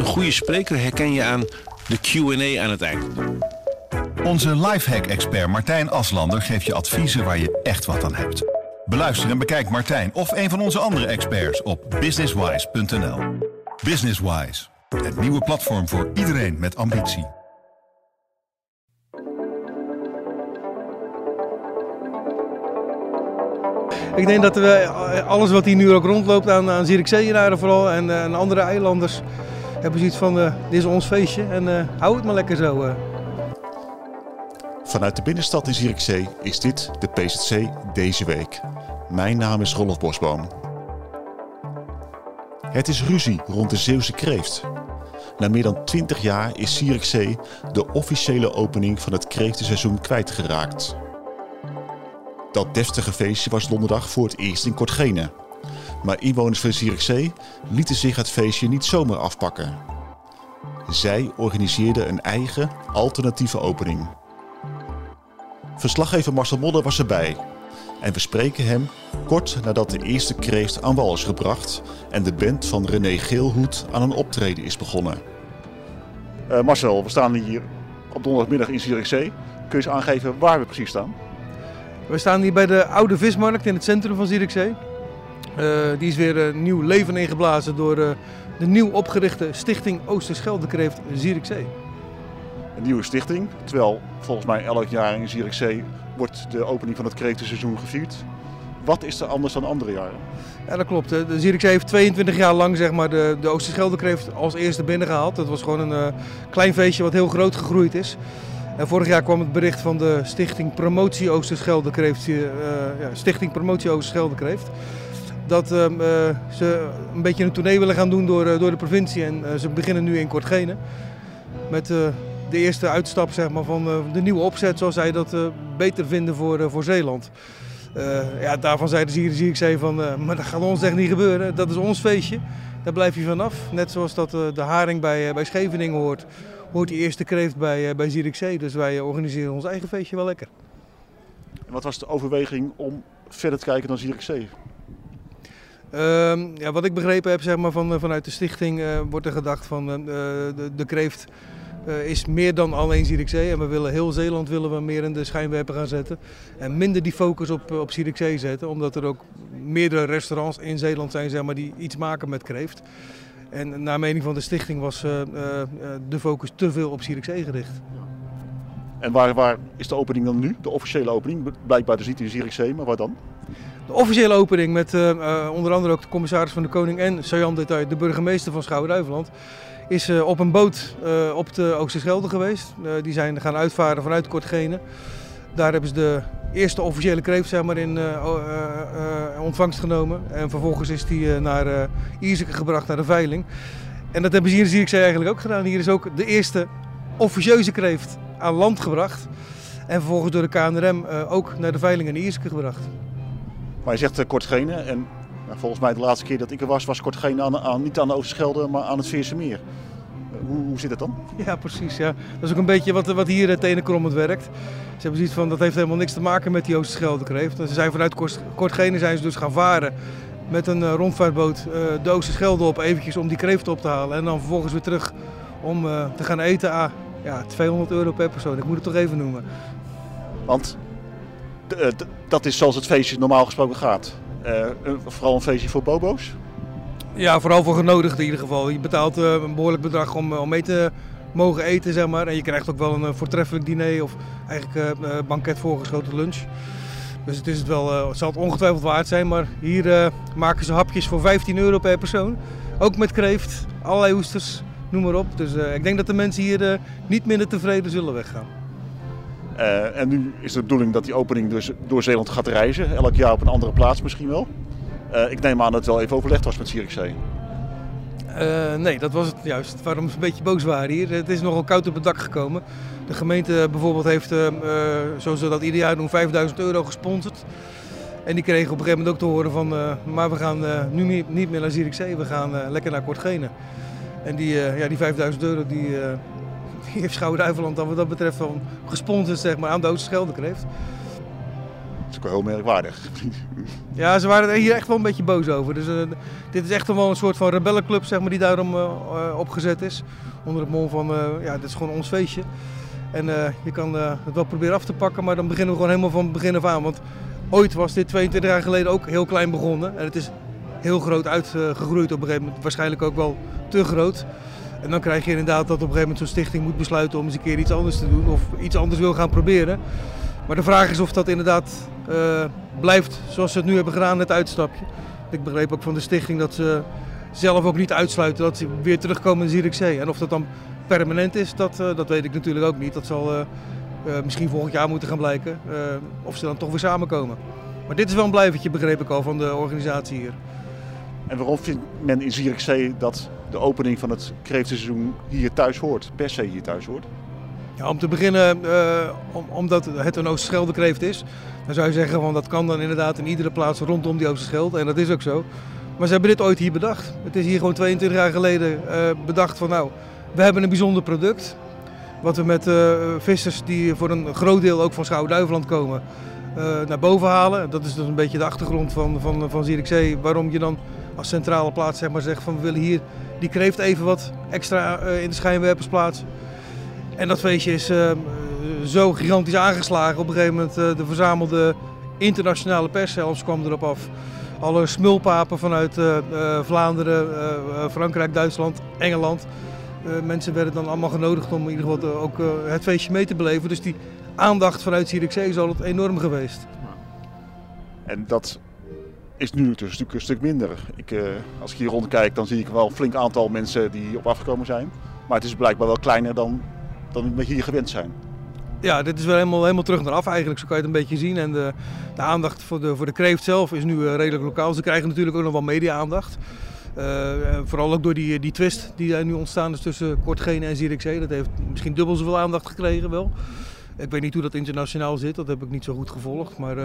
goede spreker herken je aan de Q&A aan het eind. Onze lifehack-expert Martijn Aslander geeft je adviezen waar je echt wat aan hebt. Beluister en bekijk Martijn of een van onze andere experts op businesswise.nl. Businesswise, het nieuwe platform voor iedereen met ambitie. Ik denk dat we alles wat hier nu ook rondloopt aan Zierikzeeënaren vooral en andere eilanders hebben zoiets van dit is ons feestje en hou het maar lekker zo. Vanuit de binnenstad in Zierikzee is dit de PZC deze week. Mijn naam is Rolf Bosboom. Het is ruzie rond de Zeeuwse kreeft. Na meer dan 20 jaar is Zierikzee de officiële opening van het kreeftenseizoen kwijtgeraakt. Dat deftige feestje was donderdag voor het eerst in Kortgene. Maar inwoners van Zierikzee lieten zich het feestje niet zomaar afpakken. Zij organiseerden een eigen alternatieve opening. Verslaggever Marcel Modder was erbij. En we spreken hem kort nadat de eerste kreeft aan wal is gebracht en de band van René Geelhoed aan een optreden is begonnen. Marcel, we staan hier op donderdagmiddag in Zierikzee. Kun je eens aangeven waar we precies staan? We staan hier bij de Oude Vismarkt in het centrum van Zierikzee. Die is weer nieuw leven ingeblazen door de nieuw opgerichte Stichting Oosterscheldekreeft Zierikzee. Een nieuwe stichting, terwijl volgens mij elk jaar in Zierikzee wordt de opening van het kreeftenseizoen gevierd. Wat is er anders dan andere jaren? Ja, dat klopt. De Zierikzee heeft 22 jaar lang zeg maar, de Oosterscheldekreeft als eerste binnengehaald. Dat was gewoon een klein feestje wat heel groot gegroeid is. En vorig jaar kwam het bericht van de Stichting Promotie Oosterscheldekreeft, Stichting Promotie Oosterscheldekreeft, dat ze een beetje een tournee willen gaan doen door de provincie. En ze beginnen nu in Kortgene met de eerste uitstap zeg maar, van de nieuwe opzet, zoals zij dat beter vinden voor Zeeland. Daarvan zeiden ze hier in Zierikzee van, maar dat gaat ons echt niet gebeuren. Dat is ons feestje, daar blijf je vanaf. Net zoals dat de haring bij Scheveningen hoort die eerste kreeft bij Zierikzee. Dus wij organiseren ons eigen feestje wel lekker. En wat was de overweging om verder te kijken dan Zierikzee? Wat ik begrepen heb zeg maar, vanuit de stichting wordt er gedacht van de kreeft is meer dan alleen Zierikzee. En we willen heel Zeeland meer in de schijnwerper gaan zetten. En minder die focus op Zierikzee zetten. Omdat er ook meerdere restaurants in Zeeland zijn zeg maar, die iets maken met kreeft. En naar mening van de stichting was de focus te veel op Zierikzee gericht. En waar is de opening dan nu? De officiële opening? Blijkbaar dus niet in Zierikzee, maar waar dan? De officiële opening met onder andere ook de commissaris van de Koning en Sajan Detail, de burgemeester van Schouwen-Duiveland, is op een boot op de Oosterschelde geweest. Die zijn gaan uitvaren vanuit Kortgene. Daar hebben ze de eerste officiële kreeft zeg maar, in ontvangst genomen. En vervolgens is die naar Ierseke gebracht, naar de veiling. En dat hebben ze hier in Zierikzee eigenlijk ook gedaan. Hier is ook de eerste officieuze kreeft aan land gebracht. En vervolgens door de KNRM ook naar de veiling in Ierseke gebracht. Maar je zegt Kortgene en volgens mij de laatste keer dat ik er was Kortgene niet aan de Oosterschelde, maar aan het Veersemeer. Hoe zit het dan? Ja, precies. Ja. Dat is ook een beetje wat hier tenenkrommend werkt. Ze hebben zoiets van, dat heeft helemaal niks te maken met die Oosterscheldekreeft. Ze zijn vanuit Kortgene zijn ze dus gaan varen met een rondvaartboot de Oosterschelde op, eventjes om die kreeft op te halen. En dan vervolgens weer terug om te gaan eten. €200 per persoon. Ik moet het toch even noemen. Want dat is zoals het feestje normaal gesproken gaat. Vooral een feestje voor bobo's? Ja, vooral voor genodigden in ieder geval. Je betaalt een behoorlijk bedrag om mee te mogen eten, zeg maar. En je krijgt ook wel een voortreffelijk diner of eigenlijk banket voorgeschoten lunch. Dus het zal het ongetwijfeld waard zijn. Maar hier maken ze hapjes voor €15 per persoon. Ook met kreeft, allerlei oesters, noem maar op. Dus ik denk dat de mensen hier niet minder tevreden zullen weggaan. En nu is de bedoeling dat die opening dus door Zeeland gaat reizen. Elk jaar op een andere plaats misschien wel. Ik neem aan dat het wel even overlegd was met Zierikzee. Nee, dat was het juist. Waarom ze een beetje boos waren hier. Het is nogal koud op het dak gekomen. De gemeente bijvoorbeeld heeft, zoals ze dat ieder jaar doen, €5000 gesponsord. En die kregen op een gegeven moment ook te horen van, maar we gaan nu niet meer naar Zierikzee, we gaan lekker naar Kortgene. En die €5000 die heeft Schouwen-Duiveland dan wat dat betreft van gesponsord zeg maar, aan de Oosterscheldekreeft. is ook wel heel merkwaardig. Ja, ze waren er hier echt wel een beetje boos over. Dus dit is echt wel een soort van rebellenclub, zeg maar, die daarom opgezet is. Onder het mom van, dit is gewoon ons feestje. En je kan het wel proberen af te pakken, maar dan beginnen we gewoon helemaal van het begin af aan. Want ooit was dit 22 jaar geleden ook heel klein begonnen. En het is heel groot uitgegroeid op een gegeven moment. Waarschijnlijk ook wel te groot. En dan krijg je inderdaad dat op een gegeven moment zo'n stichting moet besluiten om eens een keer iets anders te doen. Of iets anders wil gaan proberen. Maar de vraag is of dat inderdaad blijft zoals ze het nu hebben gedaan, het uitstapje. Ik begreep ook van de stichting dat ze zelf ook niet uitsluiten dat ze weer terugkomen in Zierikzee. En of dat dan permanent is, dat weet ik natuurlijk ook niet. Dat zal misschien volgend jaar moeten gaan blijken. Of ze dan toch weer samenkomen. Maar dit is wel een blijvertje, begreep ik al, van de organisatie hier. En waarom vindt men in Zierikzee dat de opening van het kreeftenseizoen hier thuis hoort? Per se hier thuis hoort? Ja, om te beginnen, omdat het een Oosterscheldekreeft is, dan zou je zeggen van dat kan dan inderdaad in iedere plaats rondom die Oosterschelde. En dat is ook zo. Maar ze hebben dit ooit hier bedacht. Het is hier gewoon 22 jaar geleden bedacht van nou, we hebben een bijzonder product. Wat we met vissers die voor een groot deel ook van Schouwen-Duiveland komen, naar boven halen. Dat is dus een beetje de achtergrond van Zierikzee. Waarom je dan als centrale plaats zeg maar zegt van we willen hier die kreeft even wat extra in de schijnwerpers plaatsen. En dat feestje is zo gigantisch aangeslagen. Op een gegeven moment de verzamelde internationale pers zelfs kwam erop af. Alle smulpapen vanuit Vlaanderen, Frankrijk, Duitsland, Engeland. Mensen werden dan allemaal genodigd om in ieder geval ook het feestje mee te beleven. Dus die aandacht vanuit Zierikzee is altijd enorm geweest. En dat is nu natuurlijk een stuk minder. Als ik hier rondkijk, dan zie ik wel een flink aantal mensen die op afgekomen zijn. Maar het is blijkbaar wel kleiner dan we hier gewend zijn. Ja, dit is wel helemaal terug naar af eigenlijk, zo kan je het een beetje zien. En de aandacht voor de kreeft zelf is nu redelijk lokaal. Ze krijgen natuurlijk ook nog wel media-aandacht. Vooral ook door die twist die nu ontstaan is tussen Kortgene en Zierikzee. Dat heeft misschien dubbel zoveel aandacht gekregen wel. Ik weet niet hoe dat internationaal zit, dat heb ik niet zo goed gevolgd. Maar,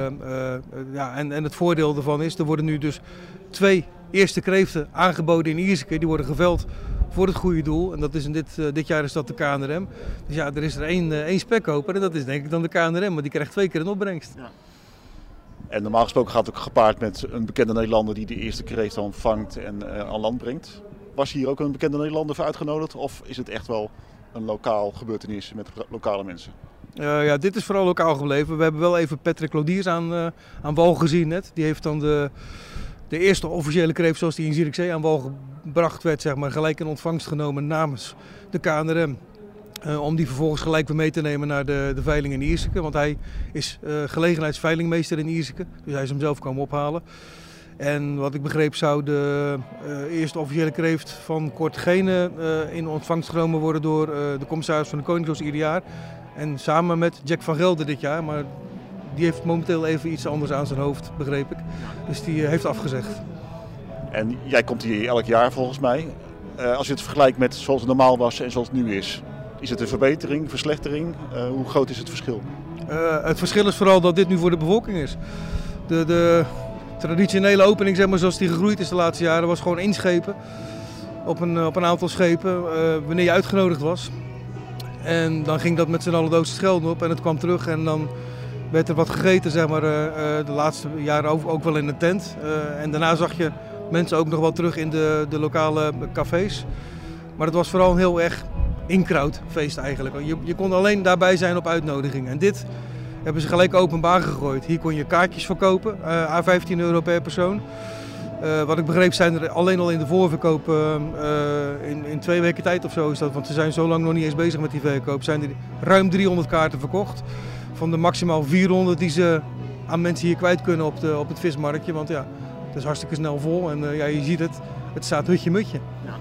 en het voordeel daarvan is, er worden nu dus 2 eerste kreeften aangeboden in Ierseke. Die worden geveld voor het goede doel. En dat is dit jaar is dat de KNRM. Dus ja, er is er één spekkoper en dat is denk ik dan de KNRM. Maar die krijgt 2 keer een opbrengst. Ja. En normaal gesproken gaat het ook gepaard met een bekende Nederlander die de eerste kreeft dan vangt en aan land brengt. Was hier ook een bekende Nederlander voor uitgenodigd? Of is het echt wel een lokaal gebeurtenis met lokale mensen? Ja, dit is vooral lokaal gebleven. We hebben wel even Patrick Lodiers aan wal gezien net. Die heeft dan de eerste officiële kreeft zoals die in Zierikzee aan wal gebracht werd, zeg maar, gelijk in ontvangst genomen namens de KNRM. Om die vervolgens gelijk weer mee te nemen naar de veiling in Ierseke. Want hij is gelegenheidsveilingmeester in Ierseke. Dus hij is hem zelf komen ophalen. En wat ik begreep zou de eerste officiële kreeft van Kortgene in ontvangst genomen worden door de commissaris van de Koning zoals ieder jaar. En samen met Jack van Gelder dit jaar. Maar die heeft momenteel even iets anders aan zijn hoofd, begreep ik. Dus die heeft afgezegd. En jij komt hier elk jaar volgens mij. Als je het vergelijkt met zoals het normaal was en zoals het nu is. Is het een verbetering, verslechtering? Hoe groot is het verschil? Het verschil is vooral dat dit nu voor de bevolking is. De traditionele opening, zeg maar, zoals die gegroeid is de laatste jaren, was gewoon inschepen. Op een aantal schepen, wanneer je uitgenodigd was. En dan ging dat met z'n allen de Oosterschelde op en het kwam terug en dan werd er wat gegeten, zeg maar, de laatste jaren ook wel in de tent. En daarna zag je mensen ook nog wel terug in de lokale cafés. Maar het was vooral een heel erg in-crowd-feest eigenlijk. Je kon alleen daarbij zijn op uitnodiging. En dit hebben ze gelijk openbaar gegooid. Hier kon je kaartjes verkopen, à €15 per persoon. Wat ik begreep zijn er alleen al in de voorverkoop in 2 weken tijd of zo is dat. Want ze zijn zo lang nog niet eens bezig met die verkoop. Zijn er ruim 300 kaarten verkocht. Van de maximaal 400 die ze aan mensen hier kwijt kunnen op het vismarktje. Want ja, het is hartstikke snel vol en je ziet het staat hutje-mutje.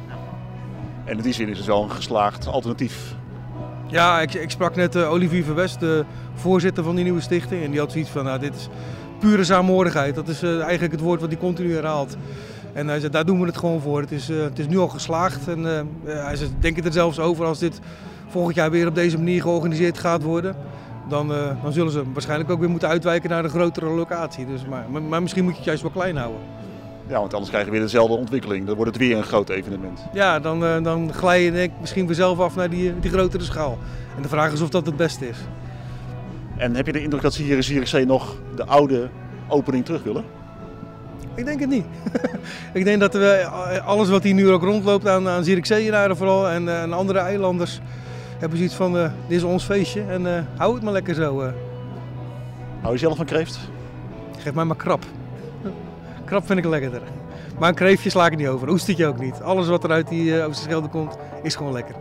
En in die zin is het wel een geslaagd alternatief. Ja, ik sprak net Olivier Verwest, de voorzitter van die nieuwe stichting. En die had zoiets van, nou, dit is pure saamhorigheid. Dat is eigenlijk het woord wat hij continu herhaalt. En hij zei, daar doen we het gewoon voor. Het is nu al geslaagd. En hij zei, denk het er zelfs over als dit volgend jaar weer op deze manier georganiseerd gaat worden. Dan zullen ze waarschijnlijk ook weer moeten uitwijken naar een grotere locatie. Dus, maar misschien moet je het juist wel klein houden. Ja, want anders krijg je weer dezelfde ontwikkeling. Dan wordt het weer een groot evenement. Ja, dan glij je denk ik misschien weer zelf af naar die grotere schaal. En de vraag is of dat het beste is. En heb je de indruk dat ze hier in Zierikzee nog de oude opening terug willen? Ik denk het niet. Ik denk dat we alles wat hier nu ook rondloopt aan Zierikzeeënaren vooral en andere eilanders hebben zoiets van dit is ons feestje en hou het maar lekker zo. Hou je zelf van kreeft? Geef mij maar krab. Krab vind ik lekkerder. Maar een kreeftje sla ik niet over. Oestertje ook niet. Alles wat er uit die Oosterschelde komt is gewoon lekker.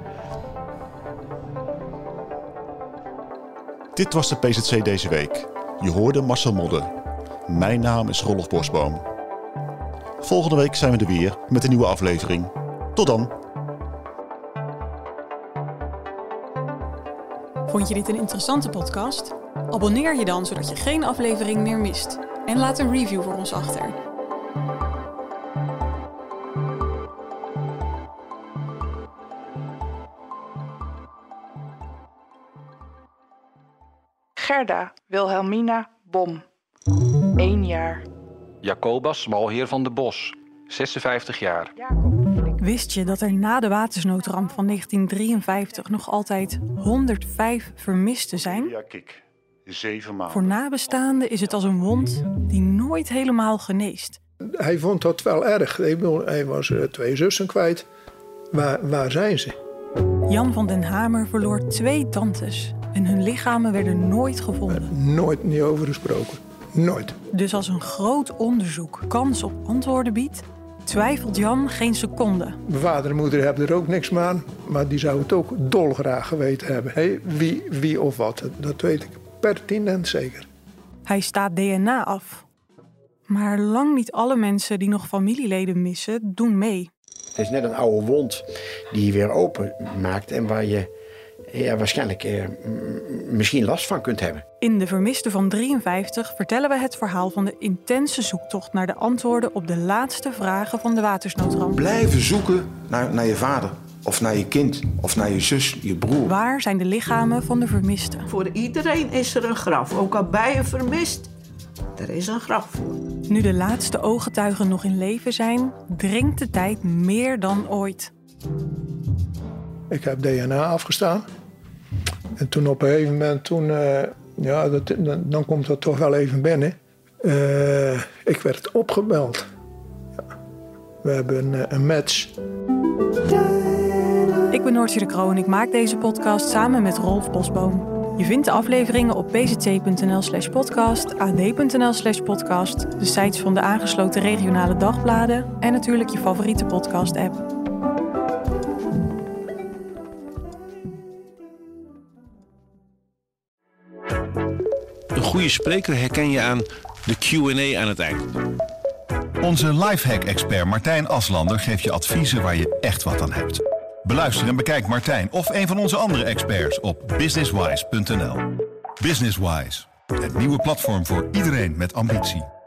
Dit was de PZC deze week. Je hoorde Marcel Modde. Mijn naam is Rolf Bosboom. Volgende week zijn we er weer met een nieuwe aflevering. Tot dan! Vond je dit een interessante podcast? Abonneer je dan, zodat je geen aflevering meer mist. En laat een review voor ons achter. Gerda Wilhelmina Bom, 1 jaar. Jacobus Malheer van de Bos, 56 jaar. Wist je dat er na de watersnoodramp van 1953 nog altijd 105 vermisten zijn? Ja, kijk. 7 maanden. Voor nabestaanden is het als een wond die nooit helemaal geneest. Hij vond dat wel erg. Hij was 2 zussen kwijt. Waar zijn ze? Jan van den Hamer verloor 2 tantes en hun lichamen werden nooit gevonden. Nooit niet over gesproken. Nooit. Dus als een groot onderzoek kans op antwoorden biedt, twijfelt Jan geen seconde. Mijn vader en moeder hebben er ook niks meer aan, maar die zouden het ook dolgraag geweten hebben. Hey, wie of wat, dat weet ik pertinent zeker. Hij staat DNA af. Maar lang niet alle mensen die nog familieleden missen, doen mee. Het is net een oude wond die je weer open maakt en waar je waarschijnlijk misschien last van kunt hebben. In De Vermiste van 53 vertellen we het verhaal van de intense zoektocht naar de antwoorden op de laatste vragen van de watersnoodramp. Blijven zoeken naar je vader, of naar je kind, of naar je zus, je broer. Waar zijn de lichamen van de vermisten? Voor iedereen is er een graf, ook al ben je vermist. Er is een graf voor. Nu de laatste ooggetuigen nog in leven zijn, dringt de tijd meer dan ooit. Ik heb DNA afgestaan. En toen op een gegeven moment, dan komt dat toch wel even binnen. Ik werd opgebeld. Ja. We hebben een match. Ik ben Noortje de Kroon. Ik maak deze podcast samen met Rolf Bosboom. Je vindt de afleveringen op pzc.nl/podcast, ad.nl/podcast, de sites van de aangesloten regionale dagbladen en natuurlijk je favoriete podcast-app. Een goede spreker herken je aan de Q&A aan het eind. Onze lifehack-expert Martijn Aslander geeft je adviezen waar je echt wat aan hebt. Beluister en bekijk Martijn of een van onze andere experts op businesswise.nl. Businesswise, het nieuwe platform voor iedereen met ambitie.